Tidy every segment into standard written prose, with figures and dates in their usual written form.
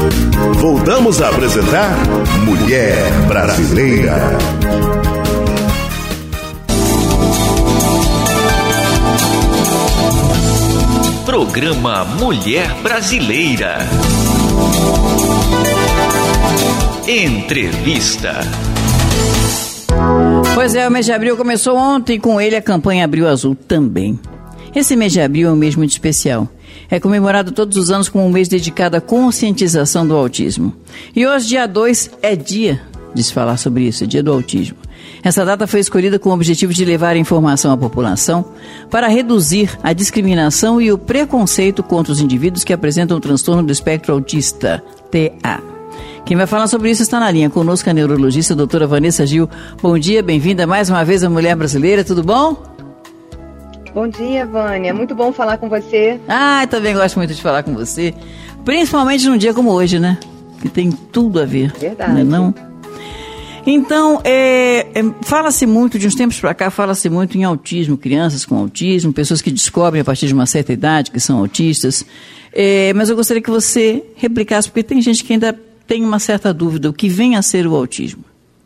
Voltamos a apresentar Mulher Brasileira. Programa Mulher Brasileira. Entrevista. Pois é, o mês de abril começou ontem e com ele a campanha Abril Azul também. Esse mês de abril é um mês muito especial. É comemorado todos os anos como um mês dedicado à conscientização do autismo. E hoje, dia 2, é dia de se falar sobre isso, é dia do autismo. Essa data foi escolhida com o objetivo de levar a informação à população para reduzir a discriminação e o preconceito contra os indivíduos que apresentam o transtorno do espectro autista, TA. Quem vai falar sobre isso está na linha conosco a neurologista a doutora Vanessa Gil. Bom dia, bem-vinda mais uma vez à Mulher Brasileira, tudo bom? Bom dia, Vânia. Muito bom falar com você. Também gosto muito de falar com você. Principalmente num dia como hoje, né? Que tem tudo a ver. Verdade. Não é não? Então, fala-se muito, de uns tempos para cá, fala-se muito em autismo, crianças com autismo, pessoas que descobrem a partir de uma certa idade que são autistas. Mas eu gostaria que você replicasse, porque tem gente que ainda tem uma certa dúvida, o que vem a ser o autismo?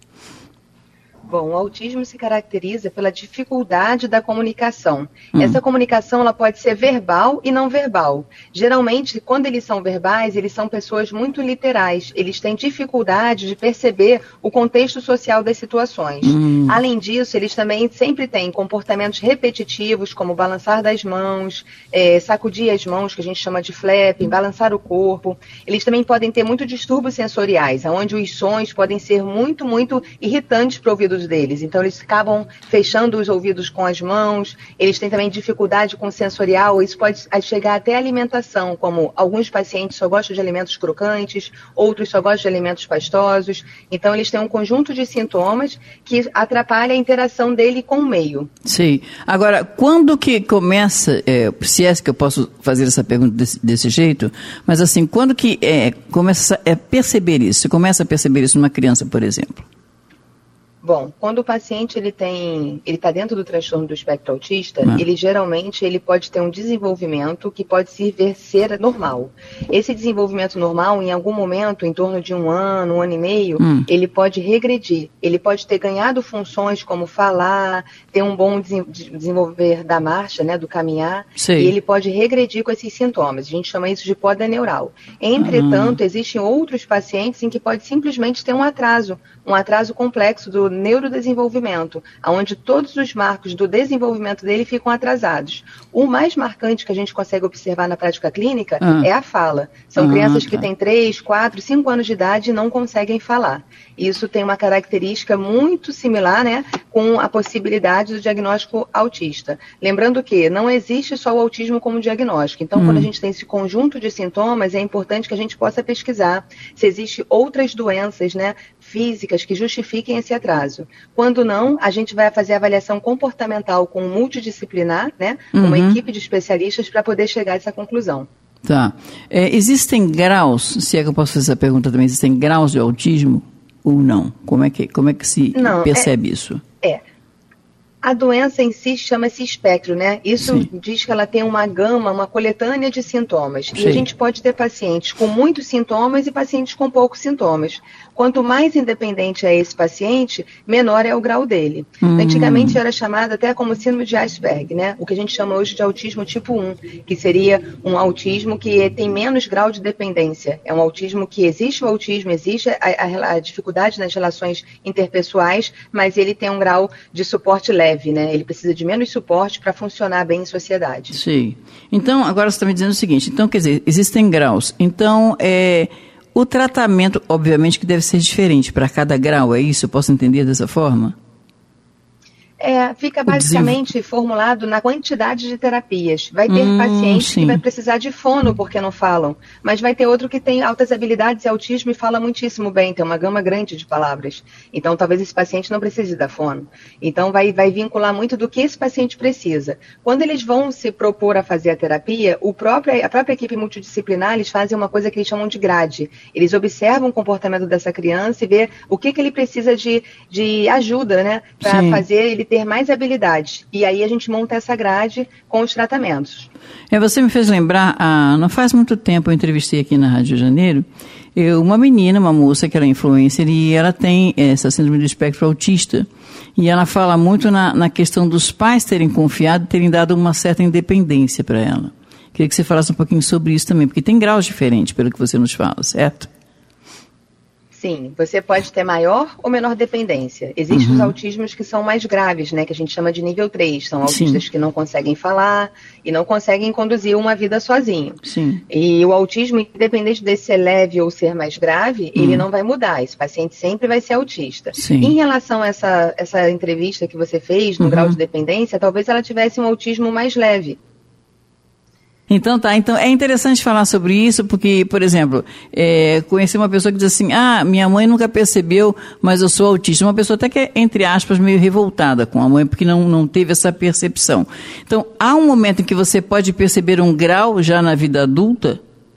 Bom, o autismo se caracteriza pela dificuldade da comunicação. Essa comunicação ela pode ser verbal e não verbal. Geralmente, quando eles são verbais, eles são pessoas muito literais. Eles têm dificuldade de perceber o contexto social das situações. Além disso, eles também sempre têm comportamentos repetitivos, como balançar das mãos, sacudir as mãos, que a gente chama de flapping, balançar o corpo. Eles também podem ter muitos distúrbios sensoriais, onde os sons podem ser muito, muito irritantes para o ouvido deles, então eles acabam fechando os ouvidos com as mãos, eles têm também dificuldade com o sensorial, isso pode chegar até a alimentação, como alguns pacientes só gostam de alimentos crocantes, outros só gostam de alimentos pastosos, então eles têm um conjunto de sintomas que atrapalha a interação dele com o meio. Sim. Agora, quando que começa, se é que eu posso fazer essa pergunta desse jeito, mas assim, quando que começa a perceber isso? Você começa a perceber isso numa criança, por exemplo? Bom, quando o paciente ele está dentro do transtorno do espectro autista, ele geralmente pode ter um desenvolvimento que pode ser normal. Esse desenvolvimento normal, em algum momento, em torno de um ano e meio, ele pode regredir. Ele pode ter ganhado funções como falar, ter um bom desenvolver da marcha, né, do caminhar, Sim. E ele pode regredir com esses sintomas. A gente chama isso de poda neural. Entretanto, existem outros pacientes em que pode simplesmente ter um atraso complexo do neurodesenvolvimento, onde todos os marcos do desenvolvimento dele ficam atrasados. O mais marcante que a gente consegue observar na prática clínica é a fala. São crianças que têm 3, 4, 5 anos de idade e não conseguem falar. Isso tem uma característica muito similar, né, com a possibilidade do diagnóstico autista. Lembrando que não existe só o autismo como diagnóstico. Então, quando a gente tem esse conjunto de sintomas, é importante que a gente possa pesquisar se existem outras doenças, né, físicas que justifiquem esse atraso. Quando não, a gente vai fazer a avaliação comportamental com um multidisciplinar, né, uma equipe de especialistas para poder chegar a essa conclusão. Tá. Existem graus, se é que eu posso fazer essa pergunta também, existem graus de autismo ou não? Como é que se percebe isso? A doença em si chama-se espectro, né? Isso Sim. diz que ela tem uma gama, uma coletânea de sintomas. Sim. E a gente pode ter pacientes com muitos sintomas e pacientes com poucos sintomas. Quanto mais independente é esse paciente, menor é o grau dele. Antigamente era chamado até como síndrome de Asperger, né? O que a gente chama hoje de autismo tipo 1, que seria um autismo que tem menos grau de dependência. É um autismo que existe o autismo, existe a dificuldade nas relações interpessoais, mas ele tem um grau de suporte leve, né? Ele precisa de menos suporte para funcionar bem em sociedade. Sim. Então, agora você está me dizendo o seguinte, então, quer dizer, existem graus. Então, o tratamento, obviamente, que deve ser diferente para cada grau, é isso? Eu posso entender dessa forma? Fica basicamente formulado na quantidade de terapias. Vai ter pacientes que vai precisar de fono porque não falam, mas vai ter outro que tem altas habilidades e autismo e fala muitíssimo bem, tem uma gama grande de palavras. Então, talvez esse paciente não precise da fono. Então, vai vincular muito do que esse paciente precisa. Quando eles vão se propor a fazer a terapia, a própria equipe multidisciplinar, eles fazem uma coisa que eles chamam de grade. Eles observam o comportamento dessa criança e vê o que ele precisa de ajuda, né, para fazer ele ter ter mais habilidade. E aí a gente monta essa grade com os tratamentos. Você me fez lembrar, não faz muito tempo eu entrevistei aqui na Rádio Janeiro, uma menina, uma moça que era influencer, e ela tem essa síndrome do espectro autista. E ela fala muito na questão dos pais terem confiado e terem dado uma certa independência para ela. Queria que você falasse um pouquinho sobre isso também, porque tem graus diferentes, pelo que você nos fala, certo? Sim, você pode ter maior ou menor dependência. Existem os autismos que são mais graves, né, que a gente chama de nível 3. São autistas que não conseguem falar e não conseguem conduzir uma vida sozinho. Sim. E o autismo, independente de ser leve ou ser mais grave, ele não vai mudar. Esse paciente sempre vai ser autista. Sim. Em relação a essa entrevista que você fez, no grau de dependência, talvez ela tivesse um autismo mais leve. Então é interessante falar sobre isso, porque, por exemplo, conheci uma pessoa que diz assim, minha mãe nunca percebeu, mas eu sou autista. Uma pessoa até que é, entre aspas, meio revoltada com a mãe, porque não teve essa percepção. Então, há um momento em que você pode perceber um grau já na vida adulta?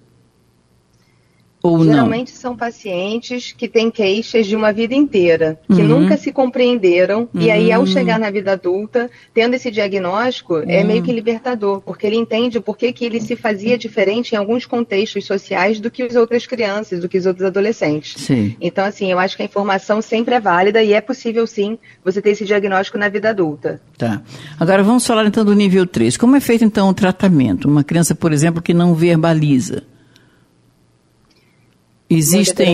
Ou Geralmente não? São pacientes que têm queixas de uma vida inteira, que nunca se compreenderam, e aí ao chegar na vida adulta, tendo esse diagnóstico, é meio que libertador, porque ele entende por que ele se fazia diferente em alguns contextos sociais do que as outras crianças, do que os outros adolescentes. Sim. Então, assim, eu acho que a informação sempre é válida e é possível, sim, você ter esse diagnóstico na vida adulta. Tá. Agora vamos falar então do nível 3. Como é feito então o tratamento? Uma criança, por exemplo, que não verbaliza. Existem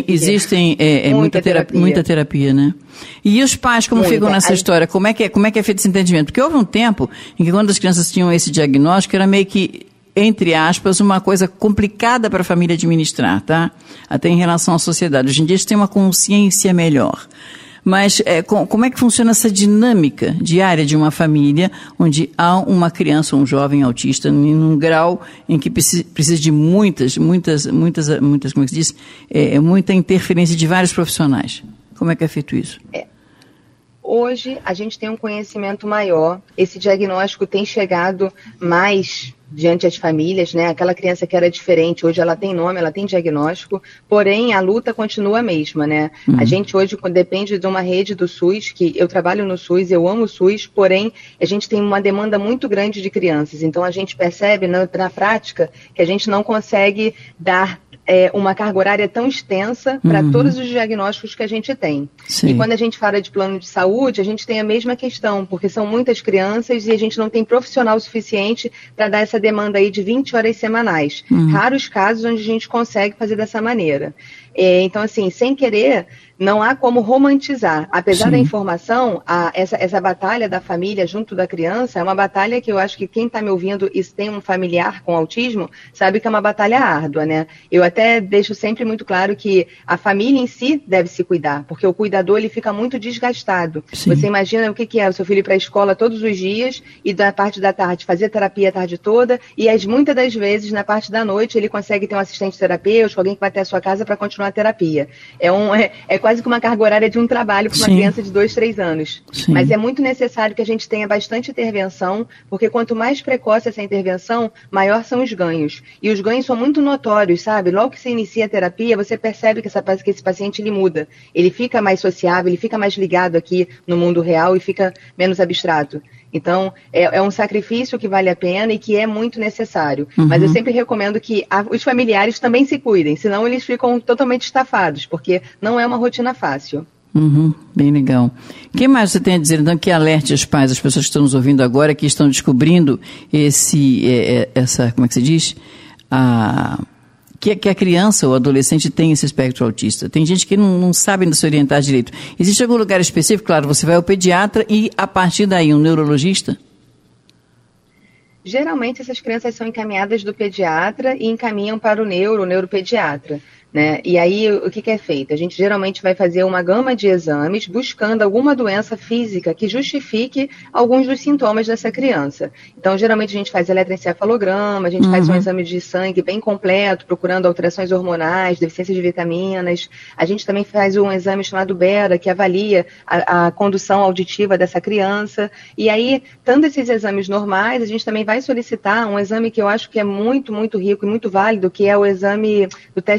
muita terapia, né? E os pais, como ficam nessa história? Como é que é feito esse entendimento? Porque houve um tempo em que quando as crianças tinham esse diagnóstico, era meio que, entre aspas, uma coisa complicada para a família administrar, tá? Até em relação à sociedade. Hoje em dia eles têm uma consciência melhor. Mas como é que funciona essa dinâmica diária de uma família onde há uma criança ou um jovem autista num grau em que precisa de muitas, como é que se diz? Muita interferência de vários profissionais. Como é que é feito isso? Hoje a gente tem um conhecimento maior, esse diagnóstico tem chegado mais diante das famílias, né? Aquela criança que era diferente, hoje ela tem nome, ela tem diagnóstico, porém a luta continua a mesma, né? A gente hoje depende de uma rede do SUS, que eu trabalho no SUS, eu amo o SUS, porém a gente tem uma demanda muito grande de crianças, então a gente percebe na prática que a gente não consegue dar uma carga horária tão extensa para todos os diagnósticos que a gente tem. Sim. E quando a gente fala de plano de saúde, a gente tem a mesma questão, porque são muitas crianças e a gente não tem profissional suficiente para dar essa demanda aí de 20 horas semanais. Raros casos onde a gente consegue fazer dessa maneira. Então, assim, sem querer, não há como romantizar. Apesar da informação, essa batalha da família junto da criança é uma batalha que eu acho que quem está me ouvindo e tem um familiar com autismo sabe que é uma batalha árdua, né? Eu até deixo sempre muito claro que a família em si deve se cuidar, porque o cuidador ele fica muito desgastado. Sim. Você imagina o que é o seu filho ir para a escola todos os dias e da parte da tarde fazer terapia a tarde toda e muitas das vezes na parte da noite ele consegue ter um assistente terapêutico, alguém que vai até a sua casa para continuar a terapia. É quase que uma carga horária de um trabalho para uma criança de 2, 3 anos. Sim. Mas é muito necessário que a gente tenha bastante intervenção, porque quanto mais precoce essa intervenção, maior são os ganhos. E os ganhos são muito notórios, sabe? Logo que você inicia a terapia, você percebe que esse paciente ele muda. Ele fica mais sociável, ele fica mais ligado aqui no mundo real e fica menos abstrato. Então, é um sacrifício que vale a pena e que é muito necessário. Mas eu sempre recomendo que os familiares também se cuidem, senão eles ficam totalmente estafados, porque não é uma rotina fácil. Bem legal. O que mais você tem a dizer, então, que alerte os pais, as pessoas que estão nos ouvindo agora, que estão descobrindo como é que se diz? Que a criança ou adolescente tem esse espectro autista. Tem gente que não sabe se orientar direito. Existe algum lugar específico? Claro, você vai ao pediatra e, a partir daí, um neurologista? Geralmente, essas crianças são encaminhadas do pediatra e encaminham para o neuropediatra. Né? E aí, o que é feito? A gente geralmente vai fazer uma gama de exames buscando alguma doença física que justifique alguns dos sintomas dessa criança. Então, geralmente a gente faz eletroencefalograma, a gente faz um exame de sangue bem completo, procurando alterações hormonais, deficiência de vitaminas. A gente também faz um exame chamado BERA, que avalia a condução auditiva dessa criança. E aí, tanto esses exames normais, a gente também vai solicitar um exame que eu acho que é muito, muito rico e muito válido, que é o exame do teste neuropsiquiátrico,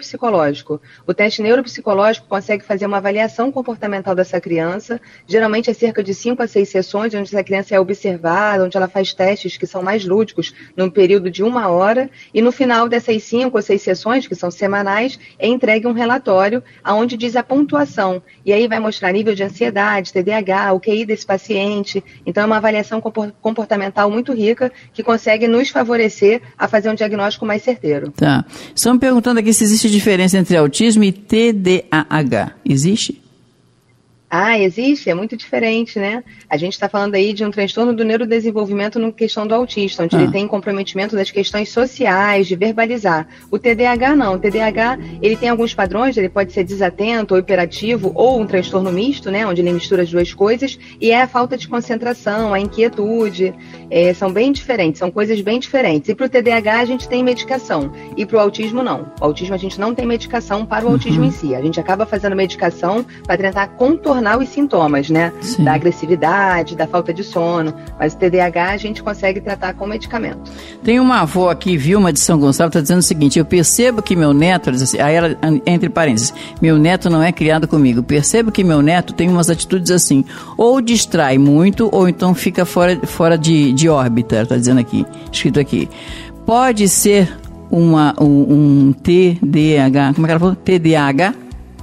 neuropsicológico. O teste neuropsicológico consegue fazer uma avaliação comportamental dessa criança, geralmente é cerca de 5 a 6 sessões, onde essa criança é observada, onde ela faz testes que são mais lúdicos, num período de 1 hora, e no final dessas 5 ou 6 sessões, que são semanais, é entregue um relatório onde diz a pontuação, e aí vai mostrar nível de ansiedade, TDAH, o QI desse paciente. Então é uma avaliação comportamental muito rica, que consegue nos favorecer a fazer um diagnóstico mais certeiro. Tá. Estão me perguntando aqui se existe diferença entre autismo e TDAH. Existe? Existe, é muito diferente, né? A gente está falando aí de um transtorno do neurodesenvolvimento na questão do autista, onde ele tem comprometimento das questões sociais, de verbalizar. O TDAH não, o TDAH, ele tem alguns padrões, ele pode ser desatento ou hiperativo, ou um transtorno misto, né? Onde ele mistura as duas coisas, e é a falta de concentração, a inquietude, são bem diferentes, são coisas bem diferentes. E para o TDAH a gente tem medicação, e para o autismo não. O autismo a gente não tem medicação para o autismo em si, a gente acaba fazendo medicação para tentar contornar os sintomas, né? Sim. Da agressividade, da falta de sono, mas o TDAH a gente consegue tratar com medicamento. Tem uma avó aqui, Vilma de São Gonçalo, está dizendo o seguinte: eu percebo que meu neto, assim, aí ela, entre parênteses, meu neto não é criado comigo, percebo que meu neto tem umas atitudes assim, ou distrai muito, ou então fica fora de órbita, está dizendo aqui, escrito aqui. Pode ser um TDAH, como é que ela falou? TDAH?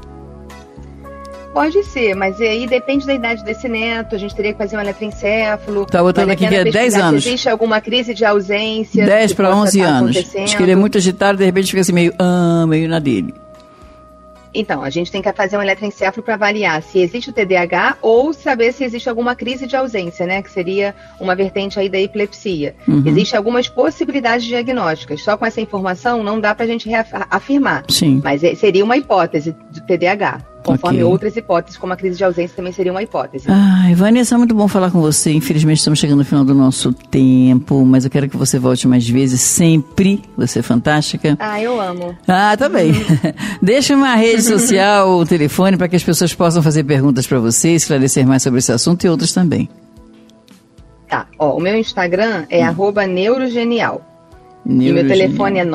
Pode ser, mas aí depende da idade desse neto, a gente teria que fazer um eletroencefalo. Tá botando aqui que é 10 anos. Se existe alguma crise de ausência. 10 para 11 anos. Acho que ele é muito agitado, de repente fica assim meio na dele. Então, a gente tem que fazer um eletroencefalo para avaliar se existe o TDAH ou saber se existe alguma crise de ausência, né? Que seria uma vertente aí da epilepsia. Existem algumas possibilidades diagnósticas. Só com essa informação não dá para a gente afirmar. Sim. Mas seria uma hipótese do TDAH. Conforme outras hipóteses, como a crise de ausência também seria uma hipótese. Ai, Vanessa, muito bom falar com você. Infelizmente estamos chegando no final do nosso tempo, mas eu quero que você volte mais vezes, sempre. Você é fantástica. Eu amo. Tá bem. Deixa uma rede social, o telefone, para que as pessoas possam fazer perguntas para você, esclarecer mais sobre esse assunto e outros também. Tá, o meu Instagram é @neurogenial. E meu telefone é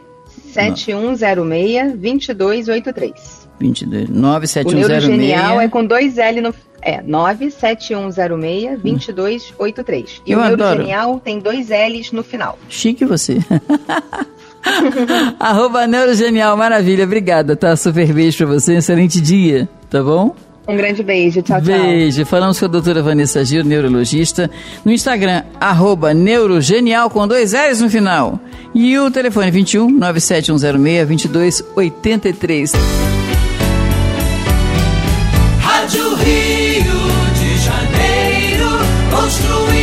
97106-2283. 97106. O Neurogenial é com 2 L no... 97106-2283. E o Neurogenial tem 2 L's no final. Chique você. @Neurogenial, maravilha, obrigada, tá? Super beijo pra você, excelente dia, tá bom? Um grande beijo, tchau, tchau. Beijo, falamos com a doutora Vanessa Gil, neurologista, no Instagram, @neurogenial com 2 L's no final. E o telefone 21 97106-2283. Rádio Rio de Janeiro, construindo